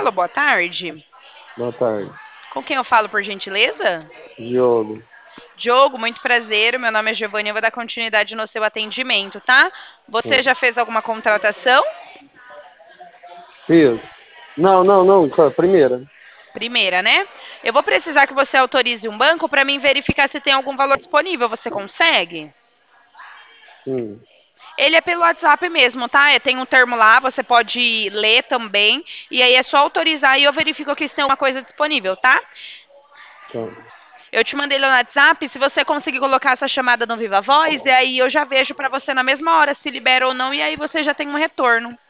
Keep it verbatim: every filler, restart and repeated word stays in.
Alô, boa tarde. Boa tarde. Com quem eu falo, por gentileza? Diogo. Diogo, muito prazer. Meu nome é Giovanni. Eu vou dar continuidade no seu atendimento, tá? Você Hum. já fez alguma contratação? Fiz. Não, não, não. só a Primeira. Primeira, né? Eu vou precisar que você autorize um banco para mim verificar se tem algum valor disponível. Você consegue? Hum. Ele é pelo WhatsApp mesmo, tá? É, tem um termo lá, você pode ler também. E aí é só autorizar e eu verifico aqui se tem alguma coisa disponível, tá? Tá. Eu te mandei ele no WhatsApp. Se você conseguir colocar essa chamada no Viva Voz, e aí eu já vejo para você na mesma hora se libera ou não, e aí você já tem um retorno.